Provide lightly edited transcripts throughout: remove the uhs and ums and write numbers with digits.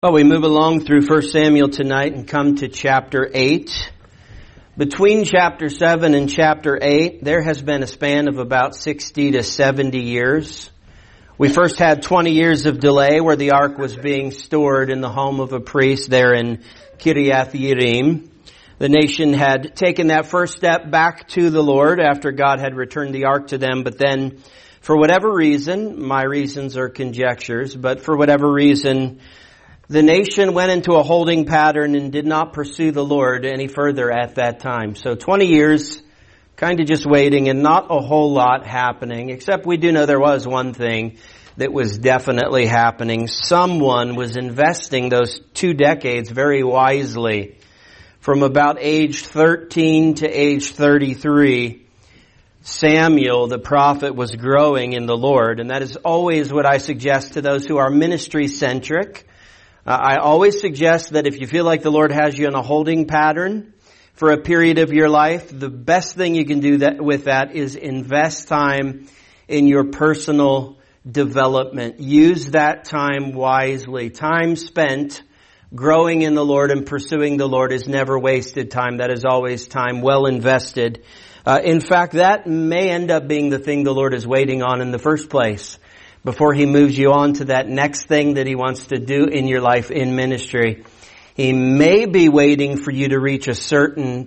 Well, we move along through 1 Samuel tonight and come to chapter 8. Between chapter 7 and chapter 8, there has been a span of about 60 to 70 years. We first had 20 years of delay where the ark was being stored in the home of a priest there in Kiriath Yearim. The nation had taken that first step back to the Lord after God had returned the ark to them, but then for whatever reason, my reasons are conjectures, but for whatever reason, the nation went into a holding pattern and did not pursue the Lord any further at that time. So 20 years, kind of just waiting and not a whole lot happening, except we do know there was one thing that was definitely happening. Someone was investing those 2 decades very wisely. From about age 13 to age 33, Samuel, the prophet, was growing in the Lord. And that is always what I suggest to those who are ministry-centric. I always suggest that if you feel like the Lord has you in a holding pattern for a period of your life, the best thing you can do with that is invest time in your personal development. Use that time wisely. Time spent growing in the Lord and pursuing the Lord is never wasted time. That is always time well invested. In fact, that may end up being the thing the Lord is waiting on in the first place, before He moves you on to that next thing that He wants to do in your life in ministry. He may be waiting for you to reach a certain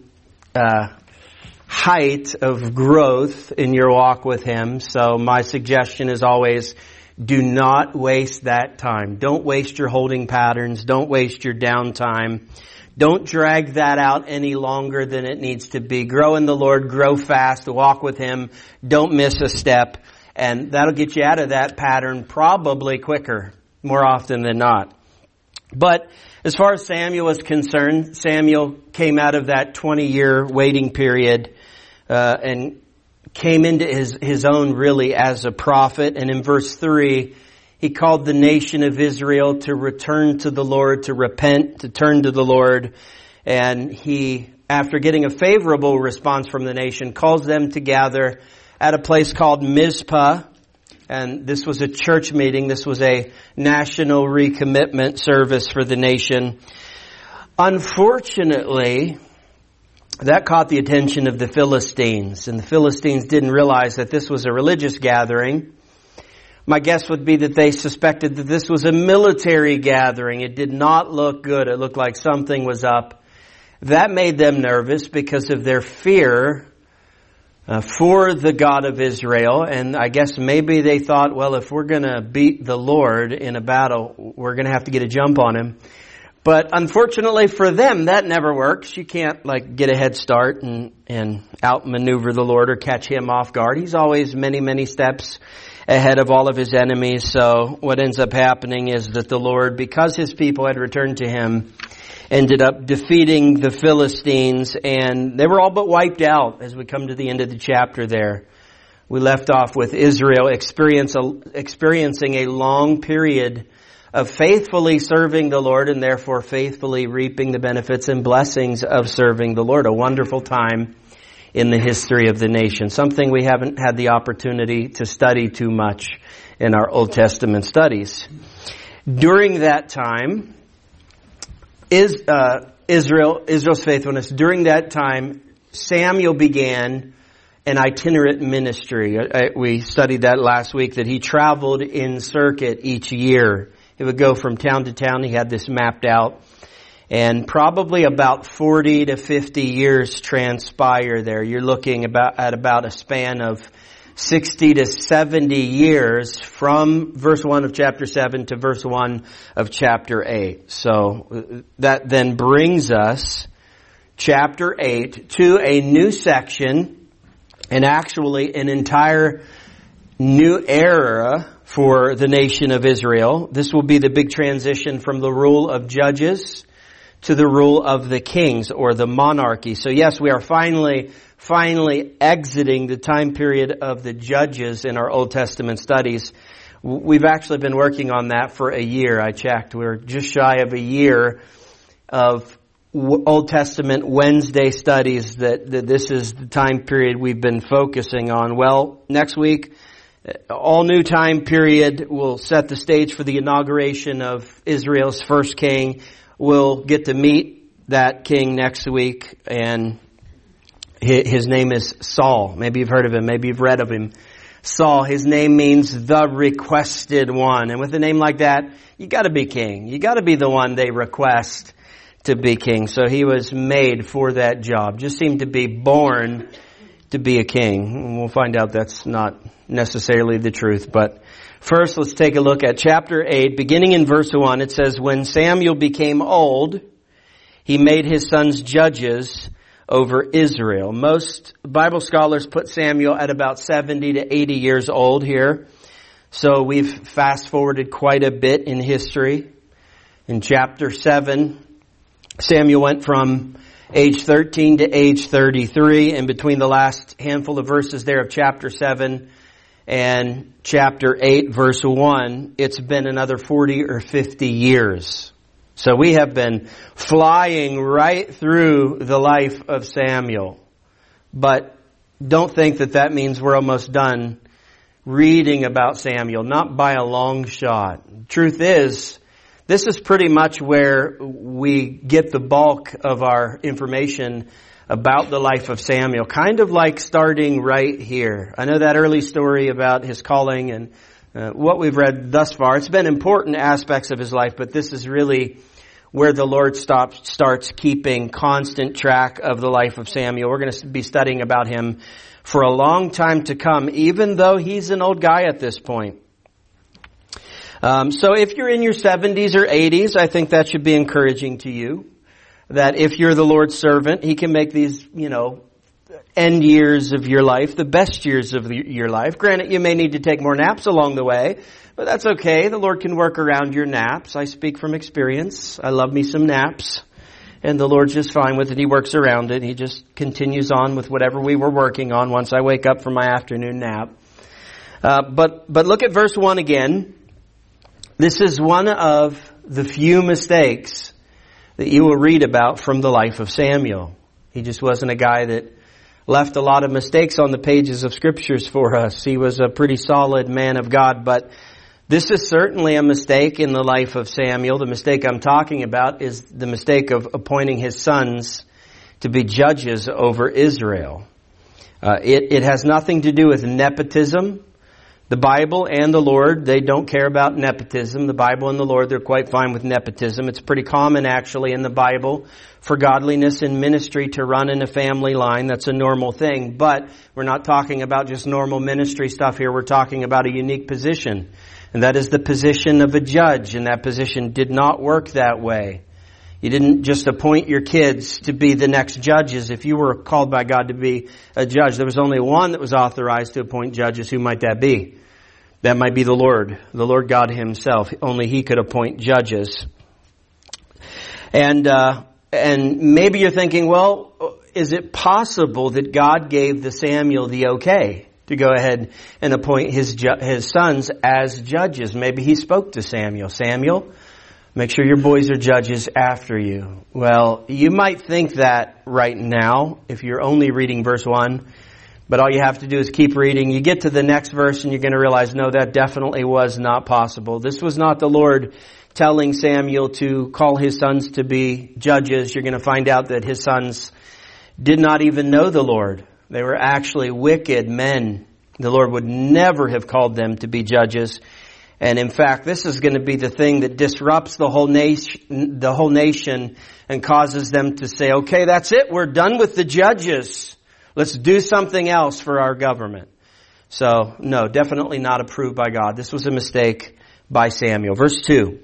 height of growth in your walk with Him. So my suggestion is always, do not waste that time. Don't waste your holding patterns. Don't waste your downtime. Don't drag that out any longer than it needs to be. Grow in the Lord. Grow fast. Walk with Him. Don't miss a step. And that'll get you out of that pattern probably quicker, more often than not. But as far as Samuel is concerned, Samuel came out of that 20-year waiting period and came into his own really as a prophet. And in verse 3, he called the nation of Israel to return to the Lord, to repent, to turn to the Lord. And he, after getting a favorable response from the nation, calls them to gather at a place called Mizpah. And this was a church meeting. This was a national recommitment service for the nation. Unfortunately, that caught the attention of the Philistines. And the Philistines didn't realize that this was a religious gathering. My guess would be that they suspected that this was a military gathering. It did not look good. It looked like something was up. That made them nervous because of their fear for the God of Israel. And I guess maybe they thought, well, if we're going to beat the Lord in a battle, we're going to have to get a jump on Him. But unfortunately for them, that never works. You can't get a head start and outmaneuver the Lord or catch Him off guard. He's always many, many steps ahead of all of His enemies. So what ends up happening is that the Lord, because His people had returned to Him, ended up defeating the Philistines, and they were all but wiped out as we come to the end of the chapter there. We left off with Israel experiencing a long period of faithfully serving the Lord and therefore faithfully reaping the benefits and blessings of serving the Lord. A wonderful time in the history of the nation. Something we haven't had the opportunity to study too much in our Old Testament studies. During that time, Israel's faithfulness. During that time, Samuel began an itinerant ministry. We studied that last week, that he traveled in circuit each year. He would go from town to town. He had this mapped out. And probably about 40 to 50 years transpire there. You're looking at about a span of 60 to 70 years from verse 1 of chapter 7 to verse 1 of chapter 8. So that then brings us, chapter 8, to a new section, and actually an entire new era for the nation of Israel. This will be the big transition from the rule of judges to the rule of the kings, or the monarchy. So yes, we are finally exiting the time period of the judges in our Old Testament studies. We've actually been working on that for a year. I checked. We're just shy of a year of Old Testament Wednesday studies that this is the time period we've been focusing on. Well, next week All new time period will set the stage for the inauguration of Israel's first king. We'll get to meet that king next week, and his name is Saul. Maybe you've heard of him. Maybe you've read of him. Saul, his name means the requested one. And with a name like that, you gotta be king. You gotta be the one they request to be king. So he was made for that job. Just seemed to be born to be a king. And we'll find out that's not necessarily the truth. But first, let's take a look at chapter 8. Beginning in verse 1, it says, "When Samuel became old, he made his sons judges over Israel." Most Bible scholars put Samuel at about 70 to 80 years old here. So we've fast forwarded quite a bit in history. In chapter 7, Samuel went from age 13 to age 33. And between the last handful of verses there of chapter 7 and chapter 8 verse 1, it's been another 40 or 50 years. So we have been flying right through the life of Samuel. But don't think that means we're almost done reading about Samuel. Not by a long shot. Truth is, this is pretty much where we get the bulk of our information about the life of Samuel. Kind of like starting right here. I know that early story about his calling and what we've read thus far. It's been important aspects of his life, but this is really where the Lord starts keeping constant track of the life of Samuel. We're going to be studying about him for a long time to come, even though he's an old guy at this point. So if you're in your 70s or 80s, I think that should be encouraging to you. That if you're the Lord's servant, He can make these, end years of your life, the best years of your life. Granted, you may need to take more naps along the way, but that's okay. The Lord can work around your naps. I speak from experience. I love me some naps. And the Lord's just fine with it. He works around it. He just continues on with whatever we were working on once I wake up from my afternoon nap. But look at verse 1 again. This is one of the few mistakes that you will read about from the life of Samuel. He just wasn't a guy that left a lot of mistakes on the pages of scriptures for us. He was a pretty solid man of God, but this is certainly a mistake in the life of Samuel. The mistake I'm talking about is the mistake of appointing his sons to be judges over Israel. It has nothing to do with nepotism. The Bible and the Lord, they don't care about nepotism. The Bible and the Lord, they're quite fine with nepotism. It's pretty common actually in the Bible for godliness and ministry to run in a family line. That's a normal thing. But we're not talking about just normal ministry stuff here. We're talking about a unique position. And that is the position of a judge. And that position did not work that way. You didn't just appoint your kids to be the next judges. If you were called by God to be a judge, there was only one that was authorized to appoint judges. Who might that be? That might be the Lord God Himself. Only He could appoint judges. And maybe you're thinking, well, is it possible that God gave the Samuel the okay to go ahead and appoint his sons as judges? Maybe He spoke to Samuel. Samuel, make sure your boys are judges after you. Well, you might think that right now if you're only reading verse 1. But all you have to do is keep reading. You get to the next verse and you're going to realize, no, that definitely was not possible. This was not the Lord telling Samuel to call his sons to be judges. You're going to find out that his sons did not even know the Lord. They were actually wicked men. The Lord would never have called them to be judges. And in fact, this is going to be the thing that disrupts the whole nation and causes them to say, okay, that's it. We're done with the judges. Let's do something else for our government. So, no, definitely not approved by God. This was a mistake by Samuel. Verse 2.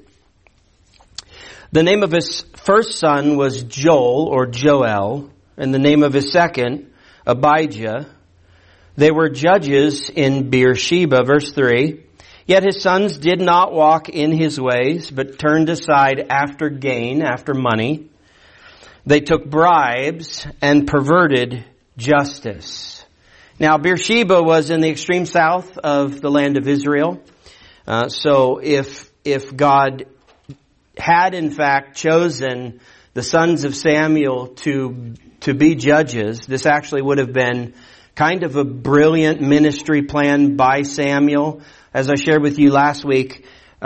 The name of his first son was Joel or Joel, and the name of his second, Abijah. They were judges in Beersheba. Verse 3. Yet his sons did not walk in his ways, but turned aside after gain, after money. They took bribes and perverted justice. Now, Beersheba was in the extreme south of the land of Israel. So if God had in fact chosen the sons of Samuel to be judges, this actually would have been kind of a brilliant ministry plan by Samuel. As I shared with you last week,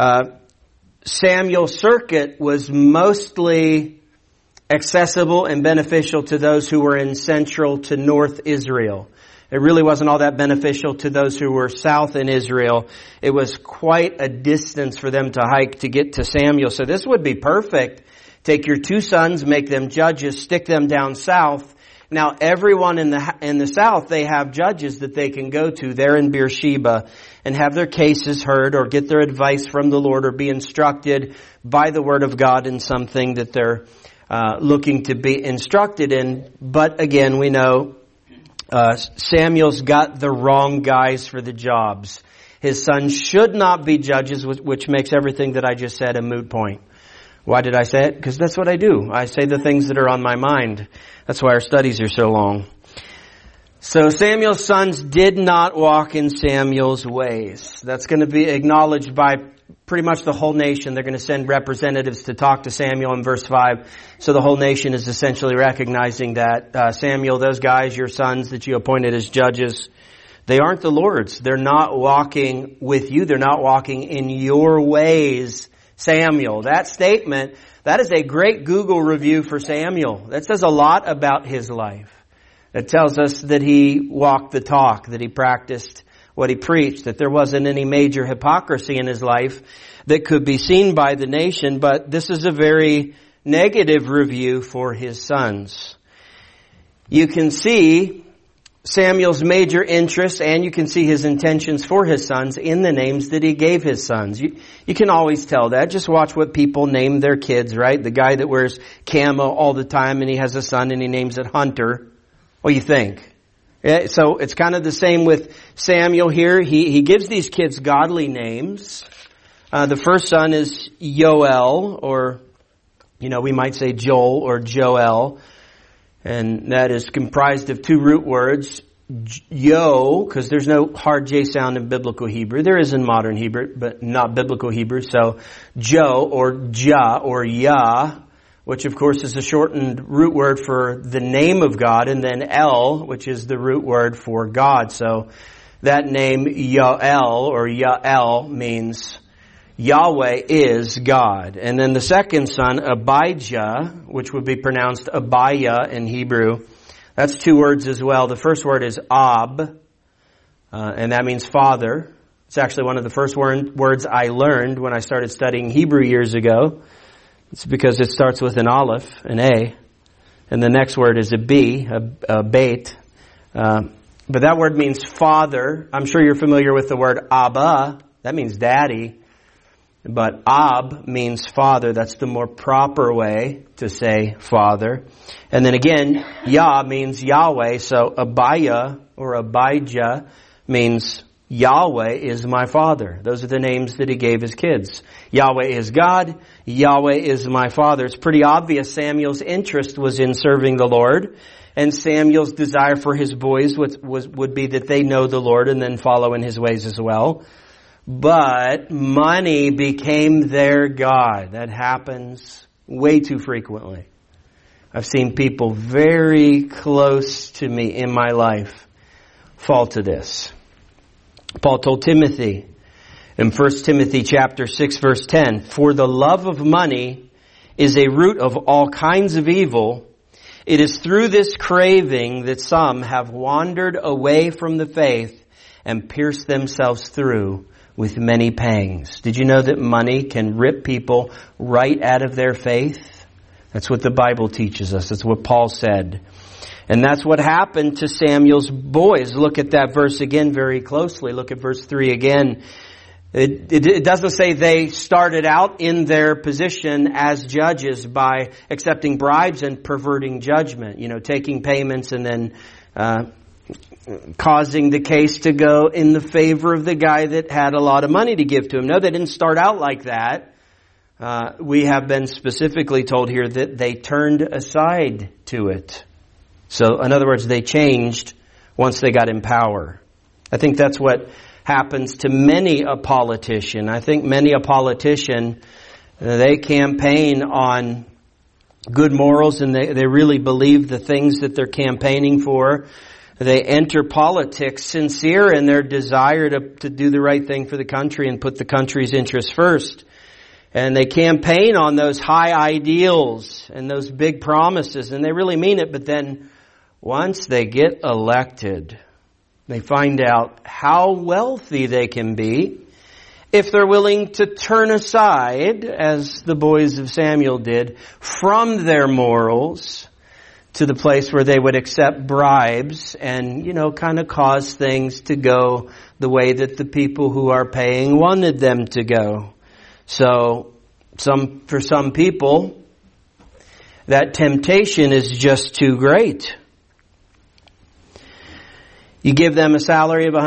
Samuel's circuit was mostly accessible and beneficial to those who were in central to north Israel. It really wasn't all that beneficial to those who were south in Israel. It was quite a distance for them to hike to get to Samuel. So this would be perfect. Take your two sons, make them judges, stick them down south. Now everyone in the south, they have judges that they can go to there in Beersheba and have their cases heard or get their advice from the Lord or be instructed by the Word of God in something that they're looking to be instructed in. But again, we know Samuel's got the wrong guys for the jobs. His sons should not be judges, which makes everything that I just said a moot point. Why did I say it? Because that's what I do. I say the things that are on my mind. That's why our studies are so long. So Samuel's sons did not walk in Samuel's ways. That's going to be acknowledged by pretty much the whole nation. They're going to send representatives to talk to Samuel in verse 5. So the whole nation is essentially recognizing that, Samuel, those guys, your sons that you appointed as judges, they aren't the Lord's. They're not walking with you. They're not walking in your ways, Samuel. That statement, that is a great Google review for Samuel. That says a lot about his life. It tells us that he walked the talk, that he practiced what he preached, that there wasn't any major hypocrisy in his life that could be seen by the nation, but this is a very negative review for his sons. You can see Samuel's major interests and you can see his intentions for his sons in the names that he gave his sons. You can always tell that. Just watch what people name their kids, right? The guy that wears camo all the time and he has a son and he names it Hunter. What do you think? Yeah, so it's kind of the same with Samuel here. He gives these kids godly names. The first son is Yoel, or, we might say Joel or Joel. And that is comprised of two root words. Yo, because there's no hard J sound in biblical Hebrew. There is in modern Hebrew, but not biblical Hebrew. So Jo or Ja or Yah, which of course is a shortened root word for the name of God, and then El, which is the root word for God. So that name Yoel or Yael means Yahweh is God. And then the second son, Abijah, which would be pronounced Abiah in Hebrew, that's two words as well. The first word is Ab, and that means father. It's actually one of the first words I learned when I started studying Hebrew years ago. It's because it starts with an aleph, an A, and the next word is a B, a bait. But that word means father. I'm sure you're familiar with the word Abba. That means daddy. But Ab means father. That's the more proper way to say father. And then again, Yah means Yahweh. So Abiah or Abijah means Yahweh is my father. Those are the names that he gave his kids. Yahweh is God. Yahweh is my father. It's pretty obvious Samuel's interest was in serving the Lord. And Samuel's desire for his boys would be that they know the Lord and then follow in his ways as well. But money became their God. That happens way too frequently. I've seen people very close to me in my life fall to this. Paul told Timothy in 1 Timothy chapter 6 verse 10, "For the love of money is a root of all kinds of evil. It is through this craving that some have wandered away from the faith and pierced themselves through with many pangs." Did you know that money can rip people right out of their faith? That's what the Bible teaches us. That's what Paul said. And that's what happened to Samuel's boys. Look at that verse again very closely. Look at verse 3 again. It doesn't say they started out in their position as judges by accepting bribes and perverting judgment. Taking payments and then causing the case to go in the favor of the guy that had a lot of money to give to him. No, they didn't start out like that. We have been specifically told here that they turned aside to it. So, in other words, they changed once they got in power. I think that's what happens to many a politician. I think many a politician, they campaign on good morals and they really believe the things that they're campaigning for. They enter politics sincere in their desire to do the right thing for the country and put the country's interests first. And they campaign on those high ideals and those big promises, and they really mean it. But then once they get elected, they find out how wealthy they can be if they're willing to turn aside, as the boys of Samuel did, from their morals to the place where they would accept bribes and, kind of cause things to go the way that the people who are paying wanted them to go. So, for some people, that temptation is just too great. You give them a salary of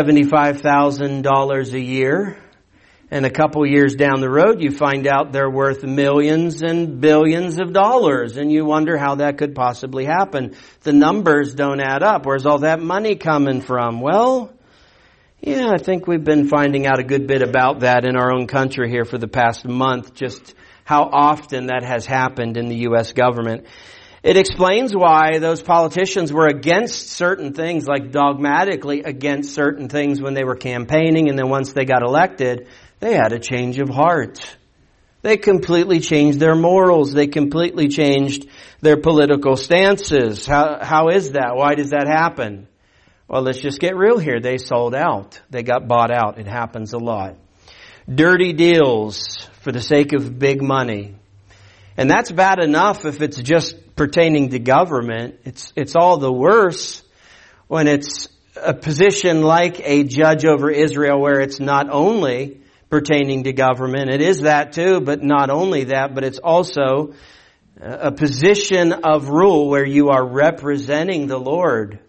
$175,000 a year, and a couple years down the road, you find out they're worth millions and billions of dollars, and you wonder how that could possibly happen. The numbers don't add up. Where's all that money coming from? Well, yeah, I think we've been finding out a good bit about that in our own country here for the past month, just how often that has happened in the U.S. government. It explains why those politicians were against certain things, like dogmatically against certain things when they were campaigning, and then once they got elected, they had a change of heart. They completely changed their morals. They completely changed their political stances. How is that? Why does that happen? Well, let's just get real here. They sold out. They got bought out. It happens a lot. Dirty deals for the sake of big money. And that's bad enough if it's just pertaining to government. It's all the worse when it's a position like a judge over Israel, where it's not only pertaining to government. It is that too, but not only that, but it's also a position of rule where you are representing the Lord.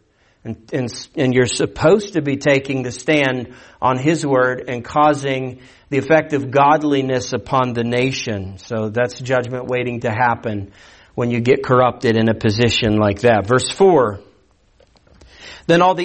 And you're supposed to be taking the stand on His word and causing the effect of godliness upon the nation. So that's judgment waiting to happen when you get corrupted in a position like that. Verse 4. Then all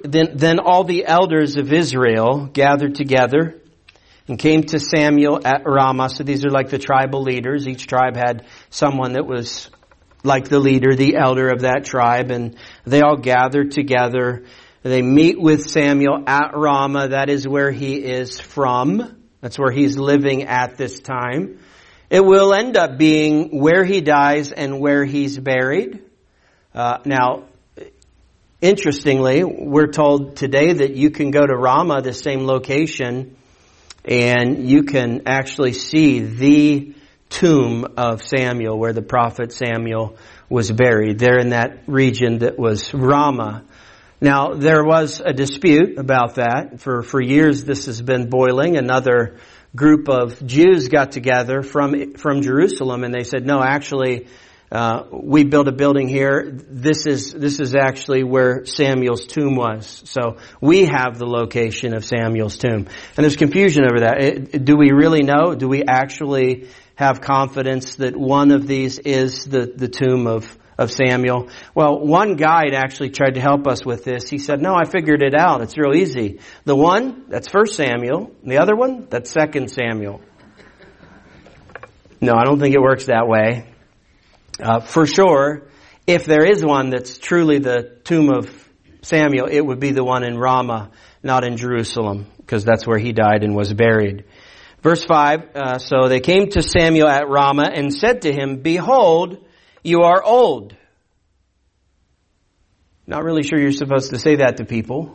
the elders of Israel gathered together and came to Samuel at Ramah. So these are like the tribal leaders. Each tribe had someone that was like the leader, the elder of that tribe, and they all gathered together. They meet with Samuel at Ramah. That is where he is from. That's where he's living at this time. It will end up being where he dies and where he's buried. Now, interestingly, we're told today that you can go to Ramah, the same location, and you can actually see the tomb of Samuel, where the prophet Samuel was buried, there in that region that was Ramah. Now, there was a dispute about that. For years this has been boiling. Another group of Jews got together from Jerusalem, and they said, no, actually, we built a building here. This is actually where Samuel's tomb was. So we have the location of Samuel's tomb. And there's confusion over that. Do we really know? Do we actually have confidence that one of these is the tomb of Samuel? Well, one guide actually tried to help us with this. He said, no, I figured it out. It's real easy. The one, that's 1 Samuel. And the other one, that's 2 Samuel. No, I don't think it works that way. For sure, if there is one that's truly the tomb of Samuel, it would be the one in Ramah, not in Jerusalem, because that's where he died and was buried. Verse 5, so they came to Samuel at Ramah and said to him, behold, you are old. Not really sure you're supposed to say that to people.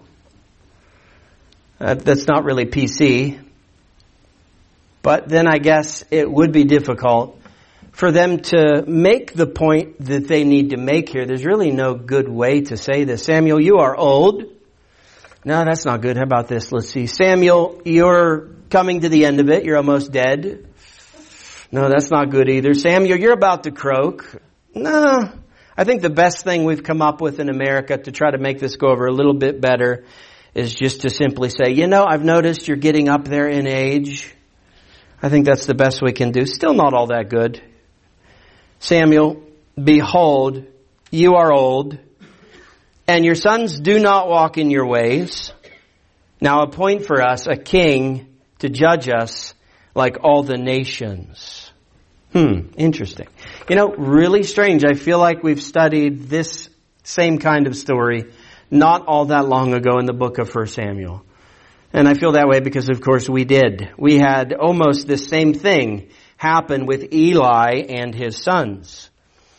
That's not really PC. But then I guess it would be difficult for them to make the point that they need to make here. There's really no good way to say this. Samuel, you are old. No, that's not good. How about this? Let's see. Samuel, you're coming to the end of it. You're almost dead. No, that's not good either. Samuel, you're about to croak. No. I think the best thing we've come up with in America to try to make this go over a little bit better is just to simply say, I've noticed you're getting up there in age. I think that's the best we can do. Still not all that good. Samuel, behold, you are old, and your sons do not walk in your ways. Now appoint for us a king to judge us like all the nations. Interesting. Really strange. I feel like we've studied this same kind of story not all that long ago in the book of 1 Samuel. And I feel that way because, of course, we did. We had almost the same thing happen with Eli and his sons.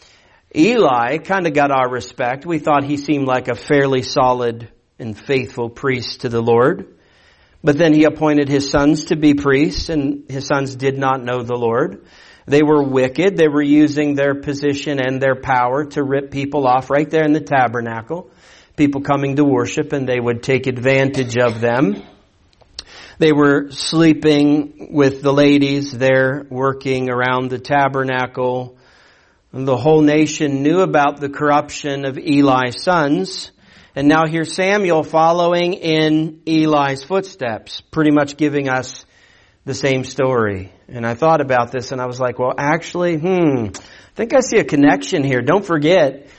Eli kind of got our respect. We thought he seemed like a fairly solid and faithful priest to the Lord. But then he appointed his sons to be priests, and his sons did not know the Lord. They were wicked. They were using their position and their power to rip people off right there in the tabernacle. People coming to worship, and they would take advantage of them. They were sleeping with the ladies there, working around the tabernacle. And the whole nation knew about the corruption of Eli's sons. And now here's Samuel following in Eli's footsteps, pretty much giving us the same story. And I thought about this and I was like, well, actually, I think I see a connection here. Don't forget,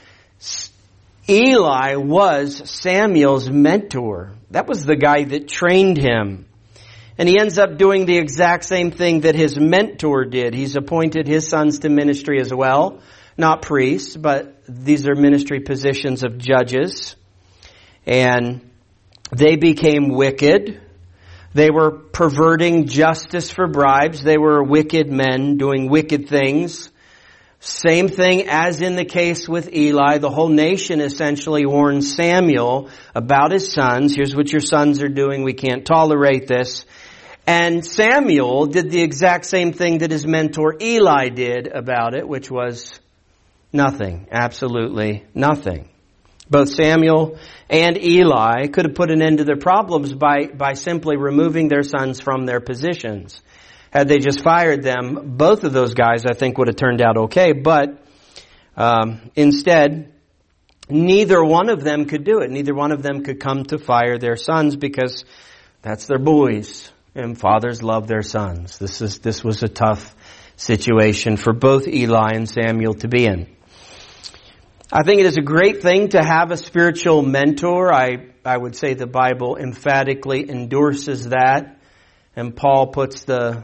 Eli was Samuel's mentor. That was the guy that trained him. And he ends up doing the exact same thing that his mentor did. He's appointed his sons to ministry as well. Not priests, but these are ministry positions of judges. And they became wicked. They were perverting justice for bribes. They were wicked men doing wicked things. Same thing as in the case with Eli. The whole nation essentially warned Samuel about his sons. Here's what your sons are doing. We can't tolerate this. And Samuel did the exact same thing that his mentor Eli did about it, which was nothing. Absolutely nothing. Both Samuel and Eli could have put an end to their problems by simply removing their sons from their positions. Had they just fired them, both of those guys, I think, would have turned out okay. But instead, neither one of them could do it. Neither one of them could come to fire their sons because that's their boys. And fathers love their sons. This was a tough situation for both Eli and Samuel to be in. I think it is a great thing to have a spiritual mentor. I would say the Bible emphatically endorses that. And Paul puts the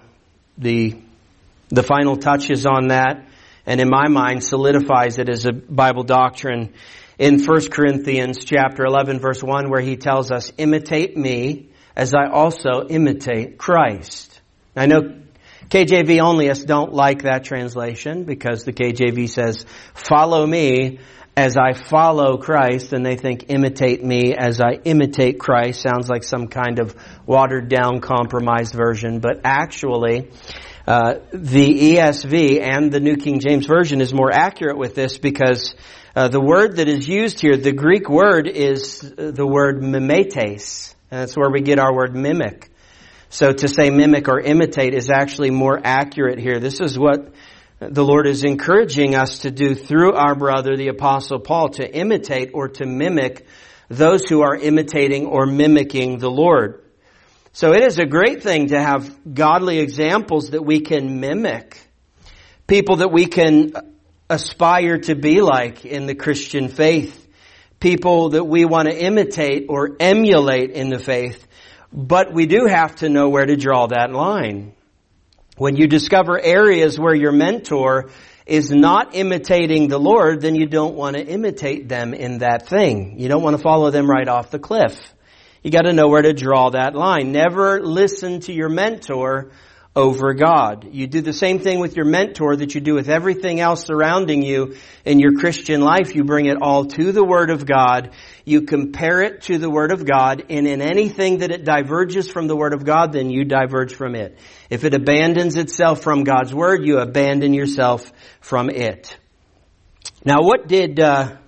final touches on that. And in my mind solidifies it as a Bible doctrine in 1 Corinthians chapter 11 verse 1 where he tells us, imitate me as I also imitate Christ. I know KJV onlyists don't like that translation because the KJV says, follow me as I follow Christ, and they think imitate me as I imitate Christ. Sounds like some kind of watered down compromised version, but actually the ESV and the New King James Version is more accurate with this because the word that is used here, the Greek word is the word mimetes. And that's where we get our word mimic. So to say mimic or imitate is actually more accurate here. This is what the Lord is encouraging us to do through our brother, the Apostle Paul, to imitate or to mimic those who are imitating or mimicking the Lord. So it is a great thing to have godly examples that we can mimic. People that we can aspire to be like in the Christian faith. People that we want to imitate or emulate in the faith. But we do have to know where to draw that line. When you discover areas where your mentor is not imitating the Lord, then you don't want to imitate them in that thing. You don't want to follow them right off the cliff. You got to know where to draw that line. Never listen to your mentor over God. You do the same thing with your mentor that you do with everything else surrounding you in your Christian life. You bring it all to the Word of God. You compare it to the Word of God, and in anything that it diverges from the Word of God, then you diverge from it. If it abandons itself from God's Word, you abandon yourself from it. Now what did,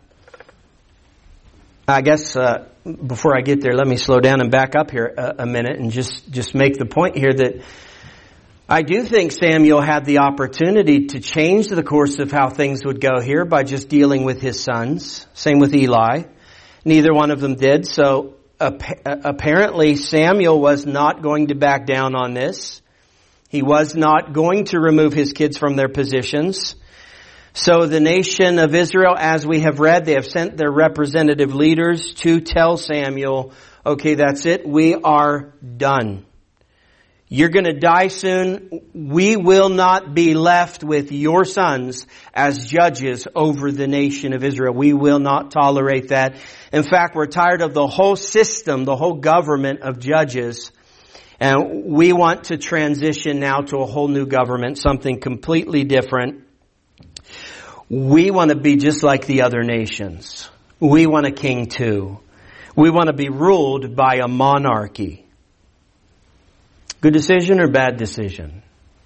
before I get there, let me slow down and back up here a minute and just make the point here that I do think Samuel had the opportunity to change the course of how things would go here by just dealing with his sons. Same with Eli. Neither one of them did. So apparently Samuel was not going to back down on this. He was not going to remove his kids from their positions. So the nation of Israel, as we have read, they have sent their representative leaders to tell Samuel, okay, that's it. We are done. You're going to die soon. We will not be left with your sons as judges over the nation of Israel. We will not tolerate that. In fact, we're tired of the whole system, the whole government of judges. And we want to transition now to a whole new government, something completely different. We want to be just like the other nations. We want a king too. We want to be ruled by a monarchy. Good decision or bad decision?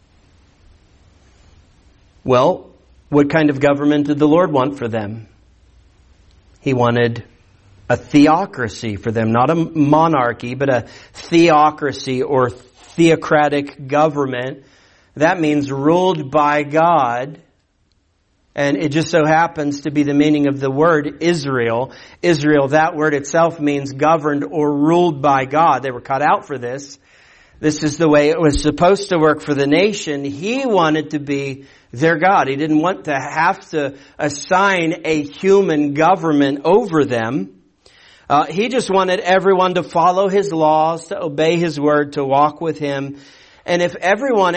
Well, what kind of government did the Lord want for them? He wanted a theocracy for them, not a monarchy, but a theocracy or theocratic government. That means ruled by God. And it just so happens to be the meaning of the word Israel. Israel, that word itself means governed or ruled by God. They were cut out for this. This is the way it was supposed to work for the nation. He wanted to be their God. He didn't want to have to assign a human government over them. He just wanted everyone to follow His laws, to obey His word, to walk with Him. And if everyone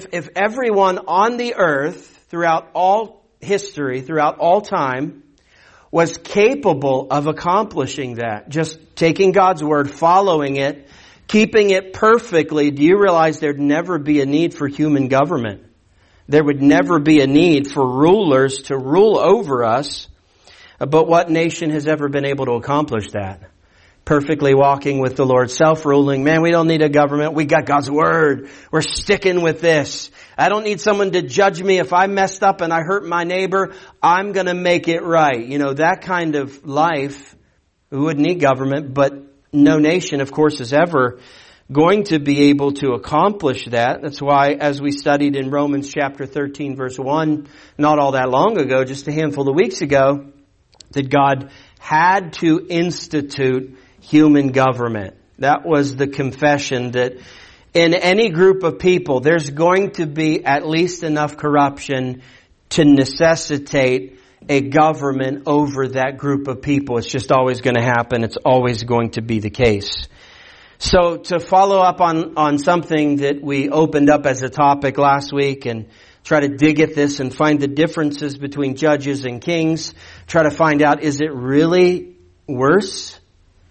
on the earth throughout all history, throughout all time, was capable of accomplishing that, just taking God's word, following it, keeping it perfectly, do you realize there'd never be a need for human government? There would never be a need for rulers to rule over us. But what nation has ever been able to accomplish that? Perfectly walking with the Lord, self-ruling. Man, we don't need a government. We got God's word. We're sticking with this. I don't need someone to judge me. If I messed up and I hurt my neighbor, I'm going to make it right. You know, that kind of life, we wouldn't need government, but no nation, of course, is ever going to be able to accomplish that. That's why, as we studied in Romans chapter 13, verse 1, not all that long ago, just a handful of weeks ago, that God had to institute human government. That was the confession that in any group of people, there's going to be at least enough corruption to necessitate a government over that group of people. It's just always going to happen. It's always going to be the case. So to follow up on something that we opened up as a topic last week and try to dig at this and find the differences between judges and kings, try to find out, is it really worse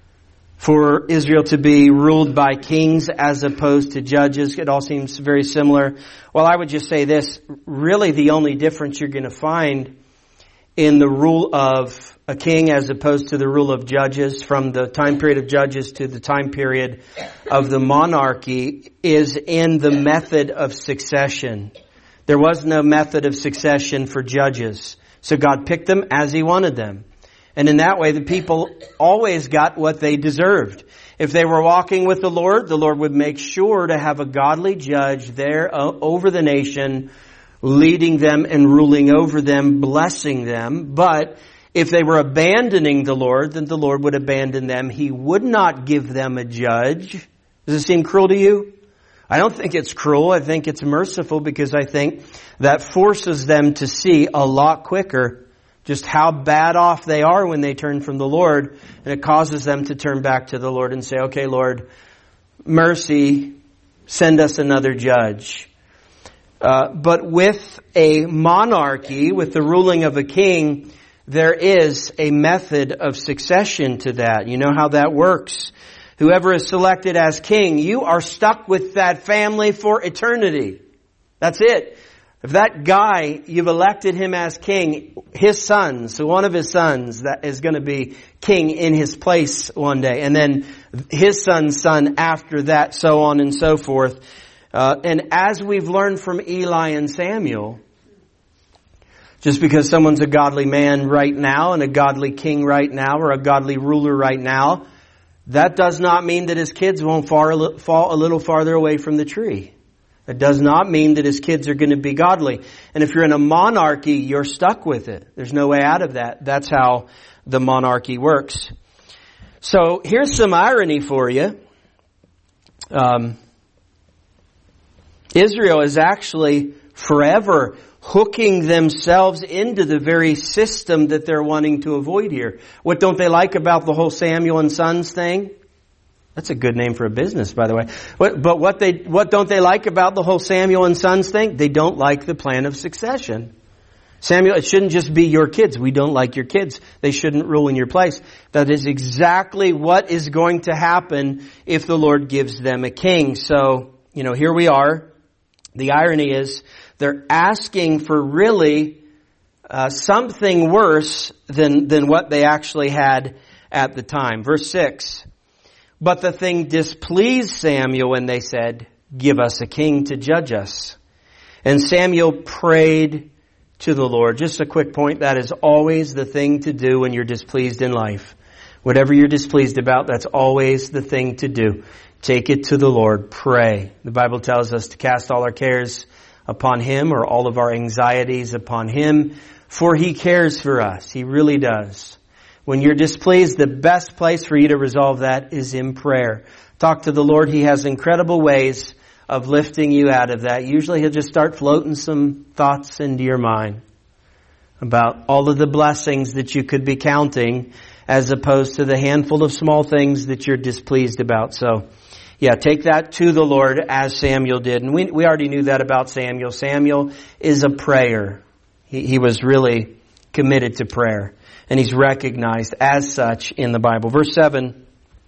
for Israel to be ruled by kings as opposed to judges? It all seems very similar. Well, I would just say this, really the only difference you're going to find in the rule of a king as opposed to the rule of judges, from the time period of judges to the time period of the monarchy, is in the method of succession. There was no method of succession for judges. So God picked them as He wanted them. And in that way, the people always got what they deserved. If they were walking with the Lord would make sure to have a godly judge there over the nation, leading them and ruling over them, blessing them. But if they were abandoning the Lord, then the Lord would abandon them. He would not give them a judge. Does it seem cruel to you? I don't think it's cruel. I think it's merciful, because I think that forces them to see a lot quicker just how bad off they are when they turn from the Lord. And it causes them to turn back to the Lord and say, okay, Lord, mercy, send us another judge. But with a monarchy, with the ruling of a king, there is a method of succession to that. You know how that works. Whoever is selected as king, you are stuck with that family for eternity. That's it. If that guy, you've elected him as king, his sons, so one of his sons that is going to be king in his place one day, and then his son's son after that, so on and so forth. And as we've learned from Eli and Samuel, just because someone's a godly man right now and a godly king right now or a godly ruler right now, that does not mean that his kids won't fall a little farther away from the tree. It does not mean that his kids are going to be godly. And if you're in a monarchy, you're stuck with it. There's no way out of that. That's how the monarchy works. So here's some irony for you. Israel is actually forever hooking themselves into the very system that they're wanting to avoid here. What don't they like about the whole Samuel and Sons thing? That's a good name for a business, by the way. But what don't they like about the whole Samuel and sons thing? They don't like the plan of succession. Samuel, it shouldn't just be your kids. We don't like your kids. They shouldn't rule in your place. That is exactly what is going to happen if the Lord gives them a king. So, here we are. The irony is they're asking for really something worse than what they actually had at the time. Verse 6. But the thing displeased Samuel when they said, "Give us a king to judge us." And Samuel prayed to the Lord. Just a quick point, that is always the thing to do when you're displeased in life. Whatever you're displeased about, that's always the thing to do. Take it to the Lord. Pray. The Bible tells us to cast all our cares upon Him, or all of our anxieties upon Him, for He cares for us. He really does. When you're displeased, the best place for you to resolve that is in prayer. Talk to the Lord. He has incredible ways of lifting you out of that. Usually He'll just start floating some thoughts into your mind about all of the blessings that you could be counting, as opposed to the handful of small things that you're displeased about. So, take that to the Lord as Samuel did. And we already knew that about Samuel. Samuel is a prayer. He was really committed to prayer. And he's recognized as such in the Bible. Verse 7.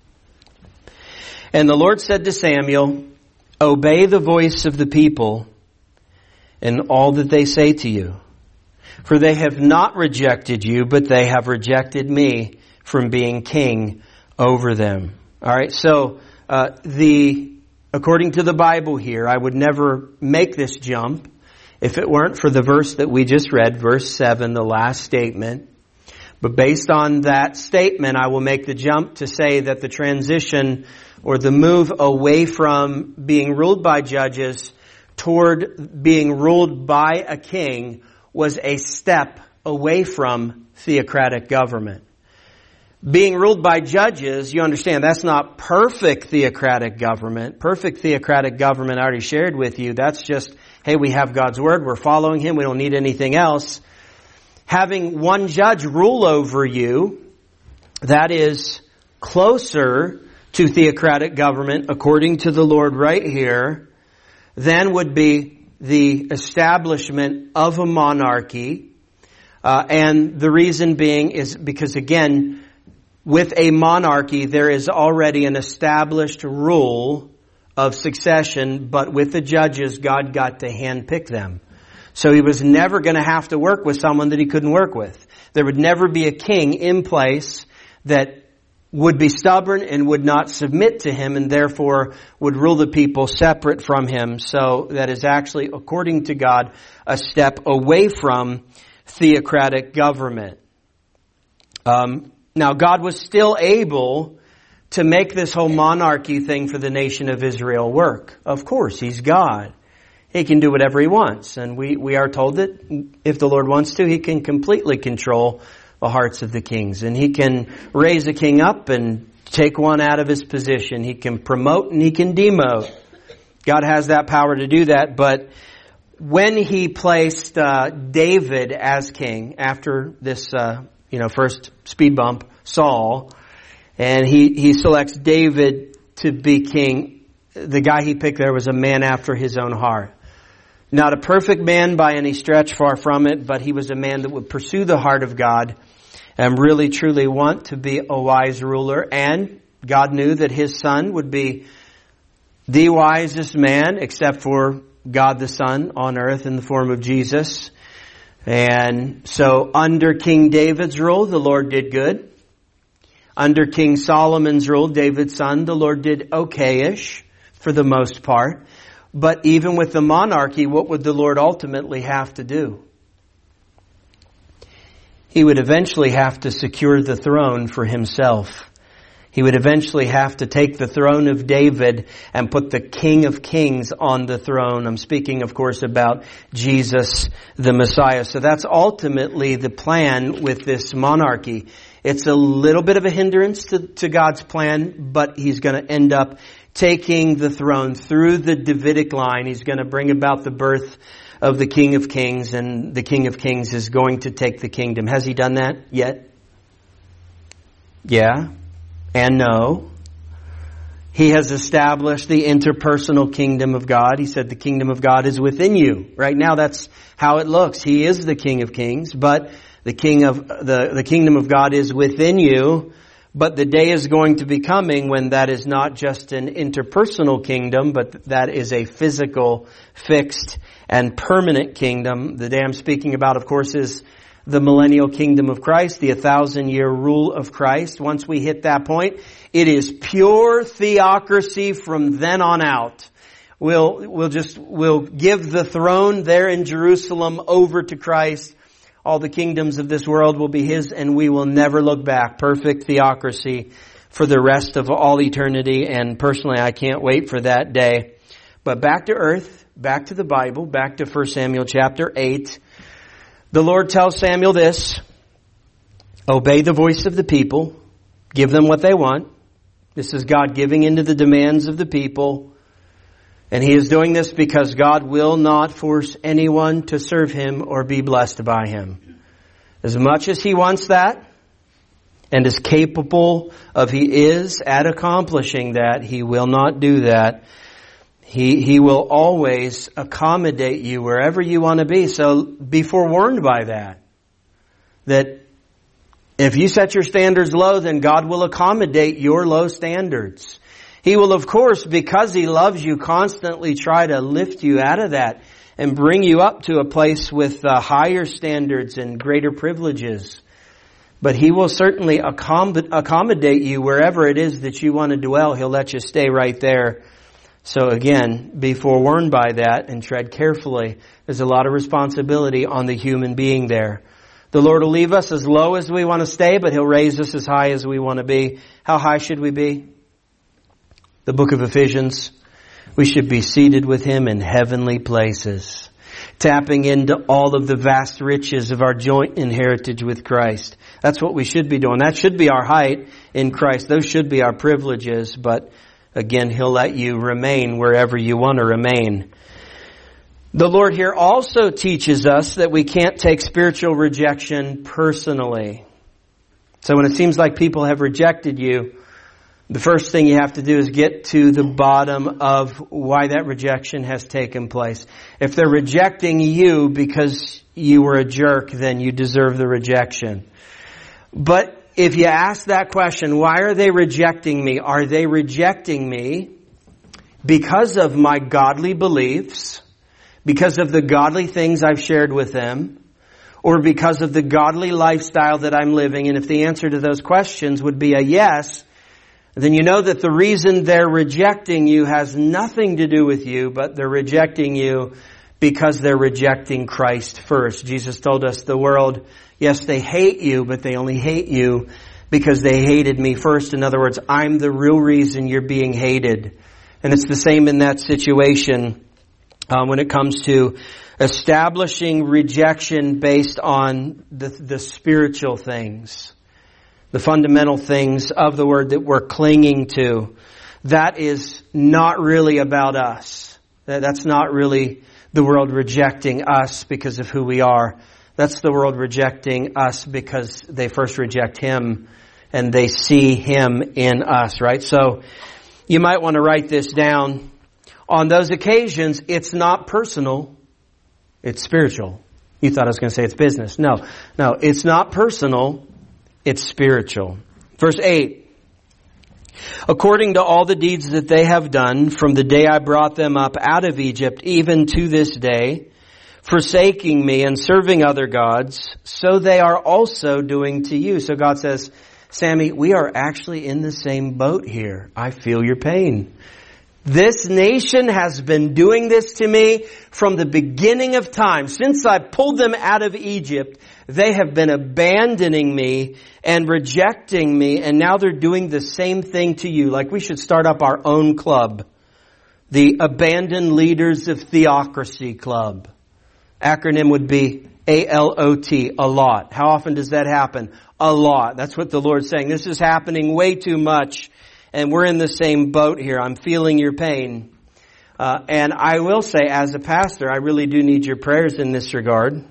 And the Lord said to Samuel, "Obey the voice of the people in all that they say to you. For they have not rejected you, but they have rejected me from being king over them." All right, so according to the Bible here, I would never make this jump if it weren't for the verse that we just read, verse 7, the last statement. But based on that statement, I will make the jump to say that the transition or the move away from being ruled by judges toward being ruled by a king was a step away from theocratic government. Being ruled by judges, you understand, that's not perfect theocratic government. Perfect theocratic government, I already shared with you, that's just, hey, we have God's Word, we're following Him, we don't need anything else. Having one judge rule over you, that is closer to theocratic government, according to the Lord right here, than would be the establishment of a monarchy. And the reason being is because, again, with a monarchy, there is already an established rule of succession, but with the judges, God got to handpick them. So He was never going to have to work with someone that He couldn't work with. There would never be a king in place that would be stubborn and would not submit to Him, and therefore would rule the people separate from Him. So that is actually, according to God, a step away from theocratic government. Now, God was still able to make this whole monarchy thing for the nation of Israel work. Of course, He's God. He can do whatever He wants. And we are told that if the Lord wants to, He can completely control the hearts of the kings. And He can raise a king up and take one out of his position. He can promote and He can demote. God has that power to do that. But when He placed David as king after this first speed bump, Saul, and he selects David to be king, the guy He picked there was a man after His own heart. Not a perfect man by any stretch, far from it, but he was a man that would pursue the heart of God and really truly want to be a wise ruler. And God knew that his son would be the wisest man, except for God the Son on earth in the form of Jesus. And so under King David's rule, the Lord did good. Under King Solomon's rule, David's son, the Lord did okay-ish for the most part. But even with the monarchy, what would the Lord ultimately have to do? He would eventually have to secure the throne for Himself. He would eventually have to take the throne of David and put the King of Kings on the throne. I'm speaking, of course, about Jesus, the Messiah. So that's ultimately the plan with this monarchy. It's a little bit of a hindrance to God's plan, but He's going to end up taking the throne through the Davidic line. He's going to bring about the birth of the King of Kings, and the King of Kings is going to take the kingdom. Has He done that yet? Yeah and no. He has established the interpersonal kingdom of God. He said the kingdom of God is within you. Right now that's how it looks. He is the King of Kings, but the kingdom of God is within you. But the day is going to be coming when that is not just an interpersonal kingdom, but that is a physical, fixed, and permanent kingdom. The day I'm speaking about, of course, is the millennial kingdom of Christ, the 1,000-year rule of Christ. Once we hit that point, it is pure theocracy from then on out. We'll give the throne there in Jerusalem over to Christ. All the kingdoms of this world will be His, and we will never look back. Perfect theocracy for the rest of all eternity, and personally I can't wait for that day. But back to earth, back to the Bible, back to 1 Samuel chapter 8. The Lord tells Samuel this: obey the voice of the people, give them what they want. This is God giving into the demands of the people. And He is doing this because God will not force anyone to serve Him or be blessed by Him. As much as He wants that, and as capable of He is at accomplishing that, He will not do that. He will always accommodate you wherever you want to be. So be forewarned by that. That if you set your standards low, then God will accommodate your low standards. He will, of course, because He loves you, constantly try to lift you out of that and bring you up to a place with higher standards and greater privileges. But He will certainly accommodate you wherever it is that you want to dwell. He'll let you stay right there. So again, be forewarned by that and tread carefully. There's a lot of responsibility on the human being there. The Lord will leave us as low as we want to stay, but He'll raise us as high as we want to be. How high should we be? The book of Ephesians, we should be seated with Him in heavenly places, tapping into all of the vast riches of our joint inheritance with Christ. That's what we should be doing. That should be our height in Christ. Those should be our privileges, but again, He'll let you remain wherever you want to remain. The Lord here also teaches us that we can't take spiritual rejection personally. So when it seems like people have rejected you, the first thing you have to do is get to the bottom of why that rejection has taken place. If they're rejecting you because you were a jerk, then you deserve the rejection. But if you ask that question, why are they rejecting me? Are they rejecting me because of my godly beliefs, because of the godly things I've shared with them, or because of the godly lifestyle that I'm living? And if the answer to those questions would be a yes, then you know that the reason they're rejecting you has nothing to do with you, but they're rejecting you because they're rejecting Christ first. Jesus told us the world, yes, they hate you, but they only hate you because they hated me first. In other words, I'm the real reason you're being hated. And it's the same in that situation when it comes to establishing rejection based on the spiritual things. The fundamental things of the Word that we're clinging to. That is not really about us. That's not really the world rejecting us because of who we are. That's the world rejecting us because they first reject Him and they see Him in us, right? So you might want to write this down. On those occasions, it's not personal, it's spiritual. You thought I was going to say it's business. No, it's not personal. It's spiritual. Verse 8. According to all the deeds that they have done from the day I brought them up out of Egypt, even to this day, forsaking me and serving other gods, so they are also doing to you. So God says, Sammy, we are actually in the same boat here. I feel your pain. This nation has been doing this to me from the beginning of time. Since I pulled them out of Egypt, they have been abandoning me and rejecting me, and now they're doing the same thing to you. Like we should start up our own club. The Abandoned Leaders of Theocracy Club. Acronym would be ALOT, a lot. How often does that happen? A lot. That's what the Lord's saying. This is happening way too much. And we're in the same boat here. I'm feeling your pain. And I will say, as a pastor, I really do need your prayers in this regard.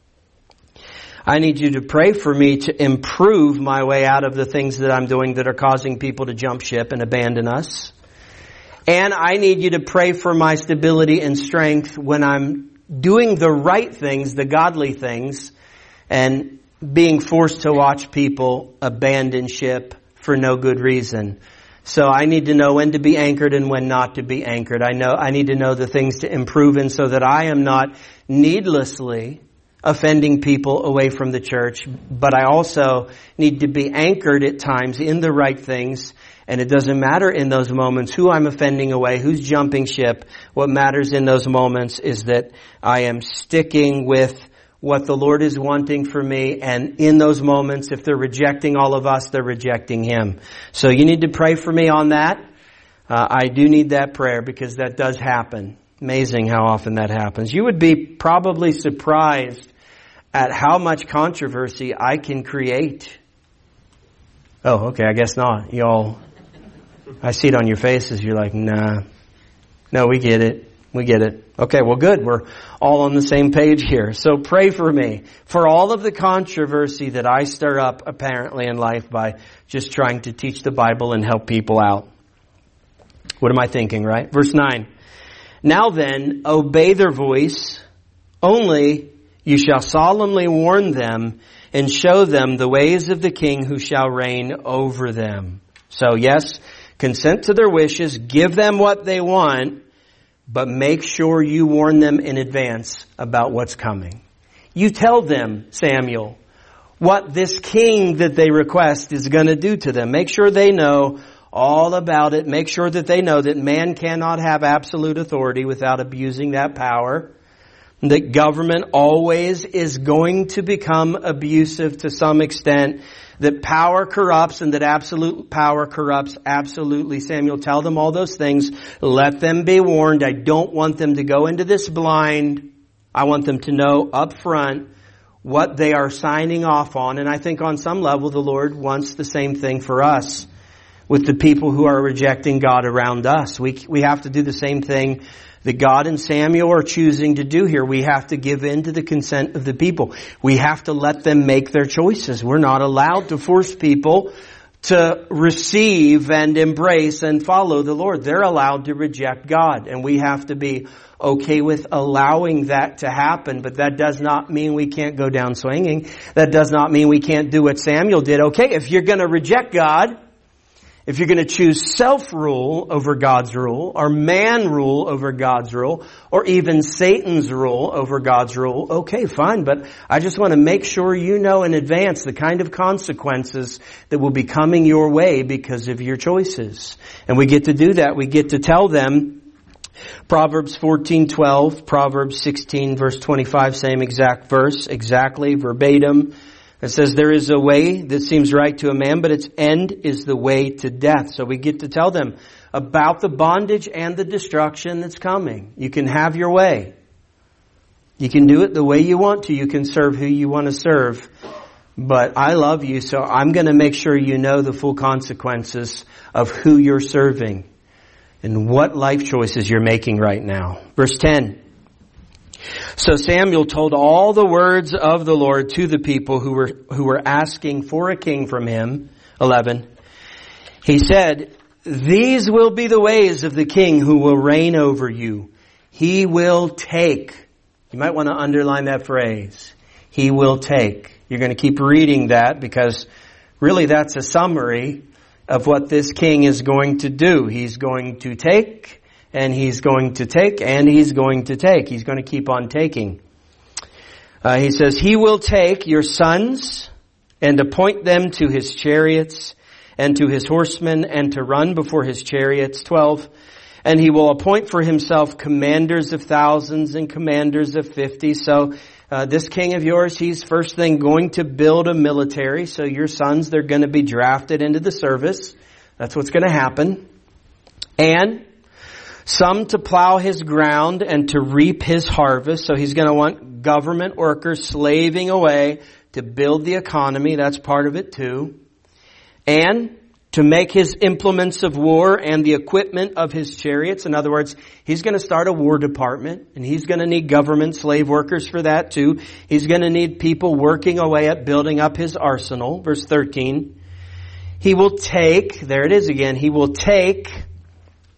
I need you to pray for me to improve my way out of the things that I'm doing that are causing people to jump ship and abandon us. And I need you to pray for my stability and strength when I'm doing the right things, the godly things, and being forced to watch people abandon ship for no good reason. So I need to know when to be anchored and when not to be anchored. I need to know the things to improve in so that I am not needlessly offending people away from the church, but I also need to be anchored at times in the right things. And it doesn't matter in those moments who I'm offending away, who's jumping ship. What matters in those moments is that I am sticking with what the Lord is wanting for me. And in those moments, if they're rejecting all of us, they're rejecting Him. So you need to pray for me on that. I do need that prayer because that does happen. Amazing how often that happens. You would be probably surprised at how much controversy I can create. Oh, okay, I guess not. Y'all, I see it on your faces. You're like, nah. No, we get it. We get it. Okay, well good. We're all on the same page here. So pray for me for all of the controversy that I stir up apparently in life by just trying to teach the Bible and help people out. What am I thinking, right? Verse 9. Now then, obey their voice, only you shall solemnly warn them and show them the ways of the king who shall reign over them. So yes, consent to their wishes, give them what they want, but make sure you warn them in advance about what's coming. You tell them, Samuel, what this king that they request is going to do to them. Make sure they know all about it. Make sure that they know that man cannot have absolute authority without abusing that power. That government always is going to become abusive to some extent. That power corrupts and that absolute power corrupts absolutely. Samuel, tell them all those things. Let them be warned. I don't want them to go into this blind. I want them to know up front what they are signing off on. And I think on some level the Lord wants the same thing for us with the people who are rejecting God around us. We have to do the same thing that God and Samuel are choosing to do here. We have to give in to the consent of the people. We have to let them make their choices. We're not allowed to force people to receive and embrace and follow the Lord. They're allowed to reject God, and we have to be okay with allowing that to happen. But that does not mean we can't go down swinging. That does not mean we can't do what Samuel did. Okay, if you're going to reject God, if you're going to choose self-rule over God's rule, or man rule over God's rule, or even Satan's rule over God's rule, okay, fine. But I just want to make sure you know in advance the kind of consequences that will be coming your way because of your choices. And we get to do that. We get to tell them Proverbs 14:12, Proverbs 16 verse 25, same exact verse, exactly, verbatim. It says, there is a way that seems right to a man, but its end is the way to death. So we get to tell them about the bondage and the destruction that's coming. You can have your way. You can do it the way you want to. You can serve who you want to serve. But I love you, so I'm going to make sure you know the full consequences of who you're serving and what life choices you're making right now. Verse 10. So Samuel told all the words of the Lord to the people who were asking for a king from him. 11. He said, these will be the ways of the king who will reign over you. He will take. You might want to underline that phrase. He will take. You're going to keep reading that because really that's a summary of what this king is going to do. He's going to take. And he's going to take, and he's going to take. He's going to keep on taking. He says, he will take your sons and appoint them to his chariots and to his horsemen and to run before his chariots. 12. And he will appoint for himself commanders of thousands and commanders of 50. So this king of yours, he's first thing going to build a military. So your sons, they're going to be drafted into the service. That's what's going to happen. And some to plow his ground and to reap his harvest. So he's going to want government workers slaving away to build the economy. That's part of it too. And to make his implements of war and the equipment of his chariots. In other words, he's going to start a war department, and he's going to need government slave workers for that too. He's going to need people working away at building up his arsenal. Verse 13. He will take, there it is again, he will take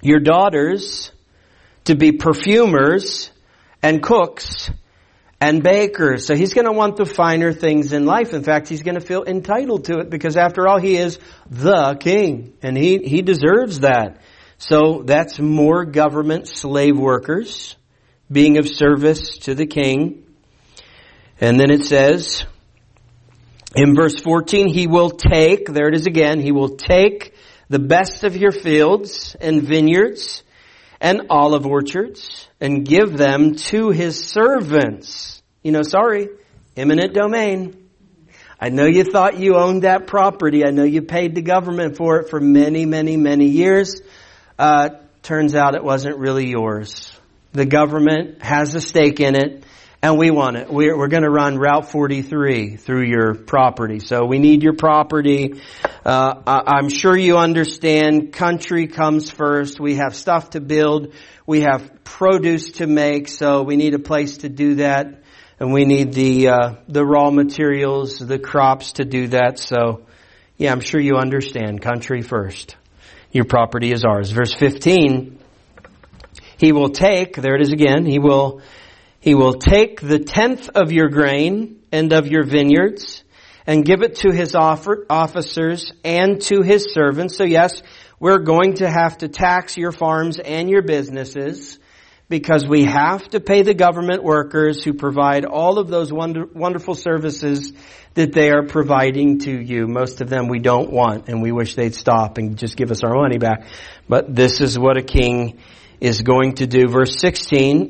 your daughters to be perfumers and cooks and bakers. So he's going to want the finer things in life. In fact, he's going to feel entitled to it because after all, he is the king and he deserves that. So that's more government slave workers being of service to the king. And then it says in verse 14, he will take, there it is again, he will take the best of your fields and vineyards and olive orchards and give them to his servants. Eminent domain. I know you thought you owned that property. I know you paid the government for it for many, many, many years. Turns out it wasn't really yours. The government has a stake in it, and we want it. We're going to run Route 43 through your property. So we need your property. I'm sure you understand country comes first. We have stuff to build. We have produce to make. So we need a place to do that. And we need the raw materials, the crops to do that. So yeah, I'm sure you understand country first. Your property is ours. Verse 15, he will take, there it is again, he will take the 10th of your grain and of your vineyards and give it to his officers and to his servants. So yes, we're going to have to tax your farms and your businesses because we have to pay the government workers who provide all of those wonderful services that they are providing to you. Most of them we don't want, and we wish they'd stop and just give us our money back. But this is what a king is going to do. Verse 16,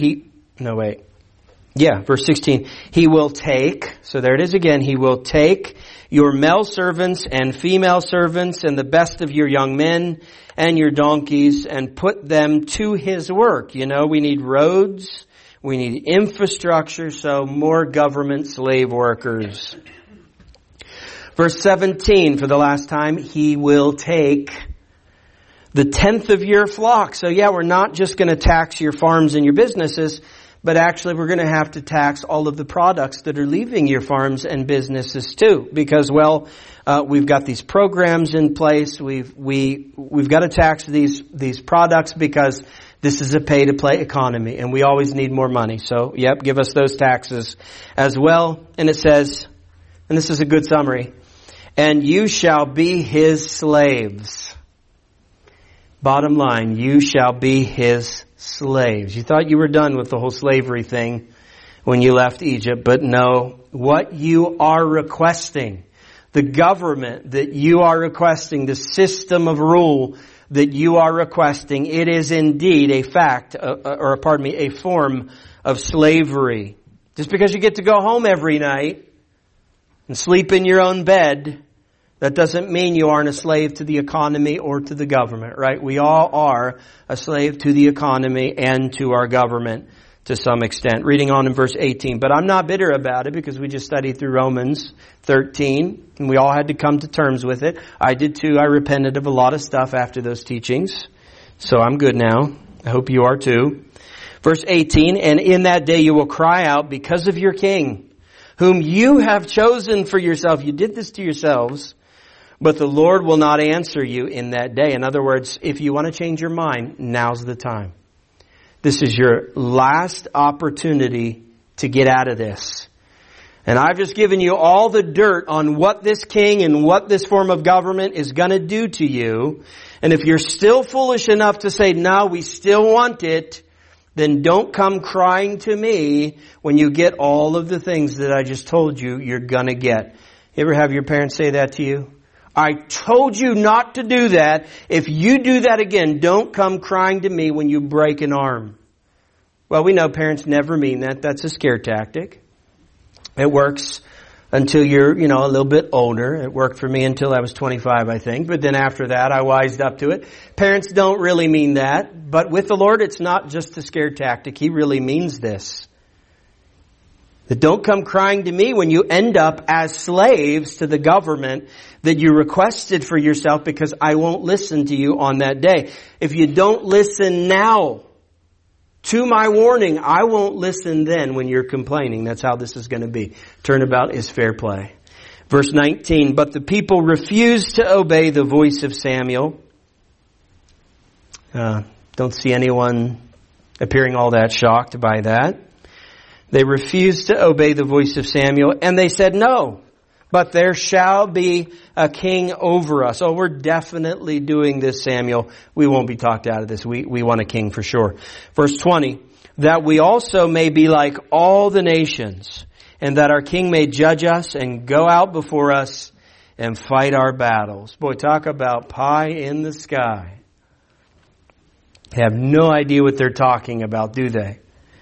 verse 16. He will take, so there it is again, he will take your male servants and female servants and the best of your young men and your donkeys and put them to his work. We need roads, we need infrastructure, so more government slave workers. Verse 17, for the last time, he will take the 10th of your flock. So yeah, we're not just going to tax your farms and your businesses, but actually we're going to have to tax all of the products that are leaving your farms and businesses too. Because, we've got these programs in place. We've got to tax these products because this is a pay-to-play economy and we always need more money. So, give us those taxes as well. And it says, and this is a good summary, and you shall be his slaves. Bottom line, you shall be his slaves. You thought you were done with the whole slavery thing when you left Egypt, but no, what you are requesting, the government that you are requesting, the system of rule that you are requesting, it is indeed a form of slavery. Just because you get to go home every night and sleep in your own bed, that doesn't mean you aren't a slave to the economy or to the government, right? We all are a slave to the economy and to our government to some extent. Reading on in verse 18. But I'm not bitter about it because we just studied through Romans 13 and we all had to come to terms with it. I did too. I repented of a lot of stuff after those teachings. So I'm good now. I hope you are too. Verse 18, and in that day you will cry out because of your king, whom you have chosen for yourself. You did this to yourselves. But the Lord will not answer you in that day. In other words, if you want to change your mind, now's the time. This is your last opportunity to get out of this. And I've just given you all the dirt on what this king and what this form of government is going to do to you. And if you're still foolish enough to say, no, we still want it, then don't come crying to me when you get all of the things that I just told you you're going to get. You ever have your parents say that to you? I told you not to do that. If you do that again, don't come crying to me when you break an arm. Well, we know parents never mean that. That's a scare tactic. It works until you're, a little bit older. It worked for me until I was 25, I think. But then after that, I wised up to it. Parents don't really mean that. But with the Lord, it's not just a scare tactic. He really means this. That don't come crying to me when you end up as slaves to the government that you requested for yourself because I won't listen to you on that day. If you don't listen now to my warning, I won't listen then when you're complaining. That's how this is going to be. Turnabout is fair play. Verse 19, but the people refused to obey the voice of Samuel. Don't see anyone appearing all that shocked by that. They refused to obey the voice of Samuel, and they said, "No, but there shall be a king over us." Oh, we're definitely doing this, Samuel. We won't be talked out of this. We want a king for sure. Verse 20, "That we also may be like all the nations, and that our king may judge us and go out before us and fight our battles." Boy, talk about pie in the sky. They have no idea what they're talking about, do they?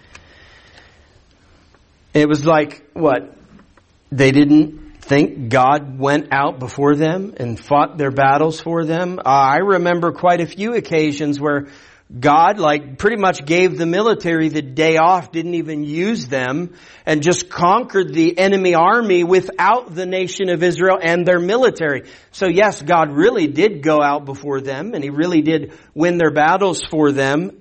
It was like, what? They didn't think God went out before them and fought their battles for them. I remember quite a few occasions where God pretty much gave the military the day off, didn't even use them, and just conquered the enemy army without the nation of Israel and their military. So yes, God really did go out before them, and He really did win their battles for them.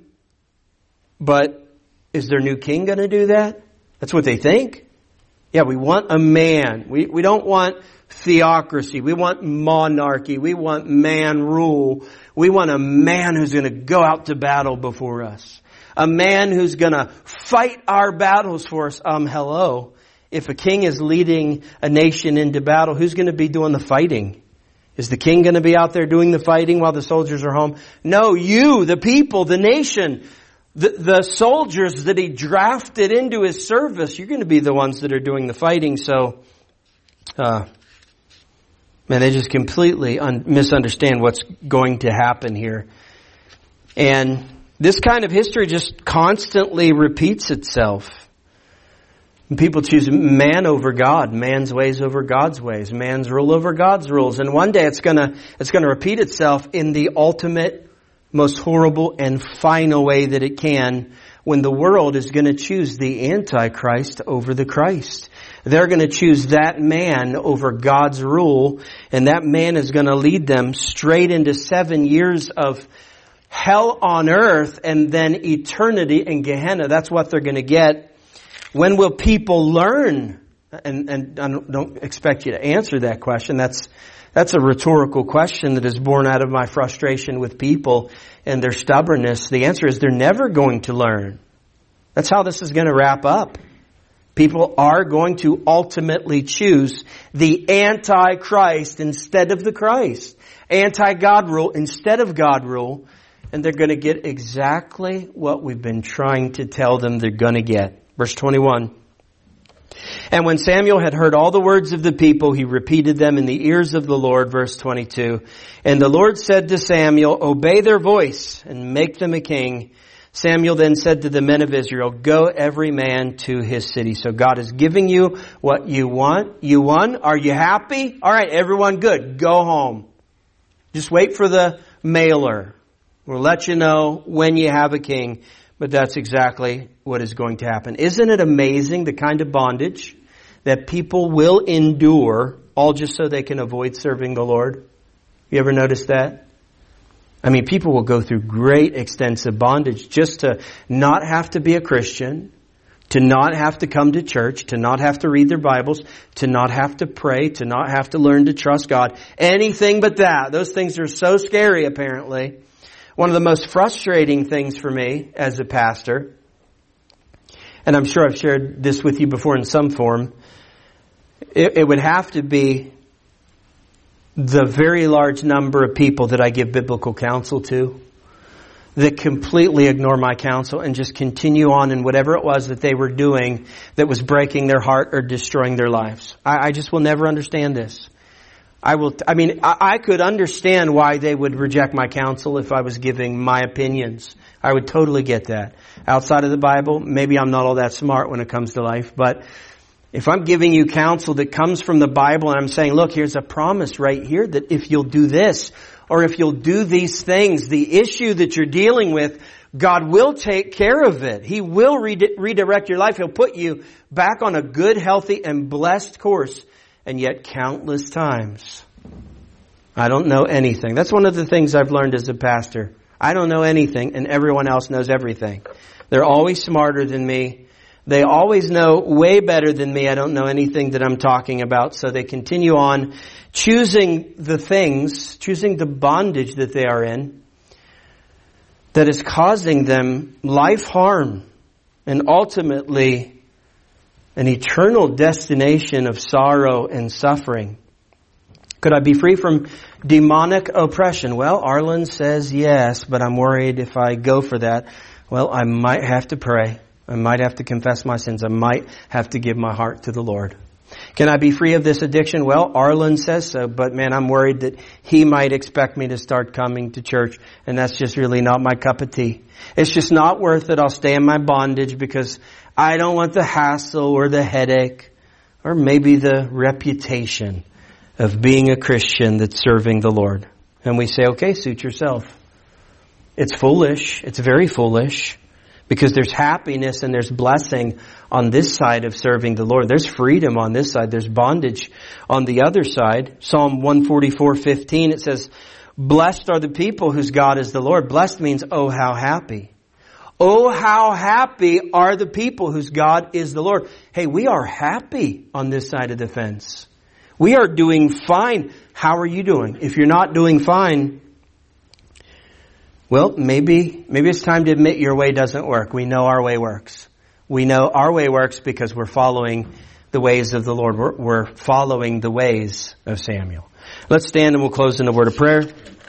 But is their new king going to do that? That's what they think. Yeah, we want a man. We don't want theocracy. We want monarchy. We want man rule. We want a man who's going to go out to battle before us. A man who's going to fight our battles for us. Hello. If a king is leading a nation into battle, who's going to be doing the fighting? Is the king going to be out there doing the fighting while the soldiers are home? No, you, the people, the nation, the soldiers that He drafted into His service, you're going to be the ones that are doing the fighting. So, man, they just completely misunderstand what's going to happen here. And this kind of history just constantly repeats itself. And people choose man over God, man's ways over God's ways, man's rule over God's rules. And one day it's gonna repeat itself in the ultimate, most horrible and final way that it can, when the world is going to choose the Antichrist over the Christ. They're going to choose that man over God's rule, and that man is going to lead them straight into 7 years of hell on earth and then eternity in Gehenna. That's what they're going to get. When will people learn? And I don't expect you to answer that question. That's a rhetorical question that is born out of my frustration with people and their stubbornness. The answer is they're never going to learn. That's how this is going to wrap up. People are going to ultimately choose the Antichrist instead of the Christ. Anti-God rule instead of God rule. And they're going to get exactly what we've been trying to tell them they're going to get. Verse 21. "And when Samuel had heard all the words of the people, he repeated them in the ears of the Lord." Verse 22. "And the Lord said to Samuel, obey their voice and make them a king. Samuel then said to the men of Israel, go every man to his city." So God is giving you what you want. You won. Are you happy? All right, everyone, good. Go home. Just wait for the mailer. We'll let you know when you have a king. But that's exactly what is going to happen. Isn't it amazing the kind of bondage that people will endure all just so they can avoid serving the Lord? You ever notice that? I mean, people will go through great extensive bondage just to not have to be a Christian, to not have to come to church, to not have to read their Bibles, to not have to pray, to not have to learn to trust God. Anything but that. Those things are so scary, apparently. One of the most frustrating things for me as a pastor, and I'm sure I've shared this with you before in some form, it would have to be the very large number of people that I give biblical counsel to that completely ignore my counsel and just continue on in whatever it was that they were doing that was breaking their heart or destroying their lives. I just will never understand this. I could understand why they would reject my counsel if I was giving my opinions. I would totally get that. Outside of the Bible, maybe I'm not all that smart when it comes to life, but if I'm giving you counsel that comes from the Bible and I'm saying, look, here's a promise right here that if you'll do this, or if you'll do these things, the issue that you're dealing with, God will take care of it. He will redirect your life. He'll put you back on a good, healthy, and blessed course. And yet countless times, I don't know anything. That's one of the things I've learned as a pastor. I don't know anything and everyone else knows everything. They're always smarter than me. They always know way better than me. I don't know anything that I'm talking about. So they continue on choosing the things, choosing the bondage that they are in. that is causing them life harm and ultimately an eternal destination of sorrow and suffering. Could I be free from demonic oppression? Well, Arlen says yes, but I'm worried if I go for that, well, I might have to pray. I might have to confess my sins. I might have to give my heart to the Lord. Can I be free of this addiction? Well, Arlen says so, but man, I'm worried that he might expect me to start coming to church, and that's just really not my cup of tea. It's just not worth it. I'll stay in my bondage because I don't want the hassle or the headache or maybe the reputation of being a Christian that's serving the Lord. And we say, okay, suit yourself. It's foolish. It's very foolish. Because there's happiness and there's blessing on this side of serving the Lord. There's freedom on this side. There's bondage on the other side. Psalm 144:15, it says, blessed are the people whose God is the Lord. Blessed means, oh, how happy. Oh, how happy are the people whose God is the Lord. Hey, we are happy on this side of the fence. We are doing fine. How are you doing? If you're not doing fine, well, maybe it's time to admit your way doesn't work. We know our way works. We know our way works because we're following the ways of the Lord. We're following the ways of Samuel. Let's stand and we'll close in a word of prayer.